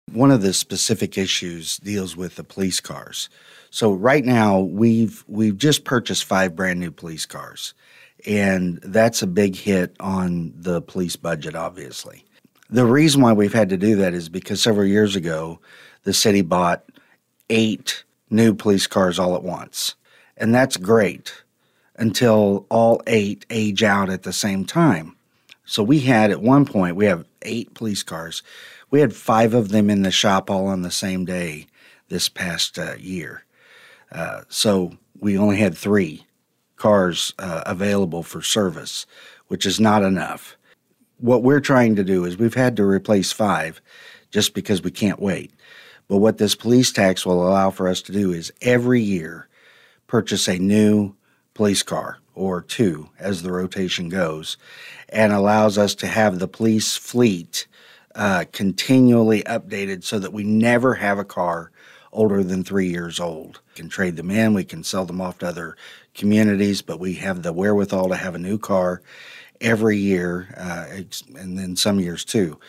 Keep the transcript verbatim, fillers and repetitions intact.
One of the specific issues deals with the police cars. So right now we've we've just purchased five brand new police cars, and that's a big hit on the police budget, obviously. The reason why we've had to do that is because several years ago the city bought eight new police cars all at once. And that's great until all eight age out at the same time. So we had at one point, we have eight police cars. We had five of them in the shop all on the same day this past uh, year. Uh, so we only had three cars uh, available for service, which is not enough. What we're trying to do is we've had to replace five just because we can't wait. But what this police tax will allow for us to do is every year purchase a new police car or two as the rotation goes, and allows us to have the police fleet uh, continually updated so that we never have a car older than three years old. We can trade them in, we can sell them off to other communities, but we have the wherewithal to have a new car every year, uh, and then some years too.